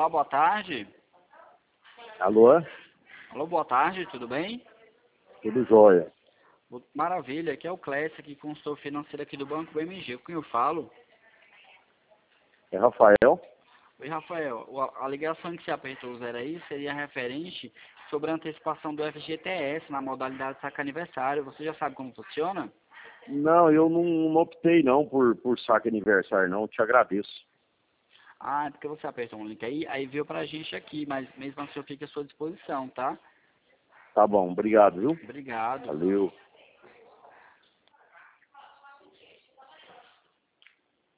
Olá, boa tarde. Alô? Alô, boa tarde, tudo bem? Tudo jóia. Maravilha, aqui é o Clécio, aqui consultor financeiro aqui do Banco BMG. Com quem eu falo? É Rafael? Oi, Rafael. A ligação que você apertou o zero aí seria referente sobre a antecipação do FGTS na modalidade saque aniversário. Você já sabe como funciona? Não, eu não optei não por saque aniversário não, te agradeço. Ah, é porque você apertou um link aí veio pra gente aqui, mas mesmo assim eu fico à sua disposição, tá? Tá bom, obrigado, viu? Obrigado. Valeu.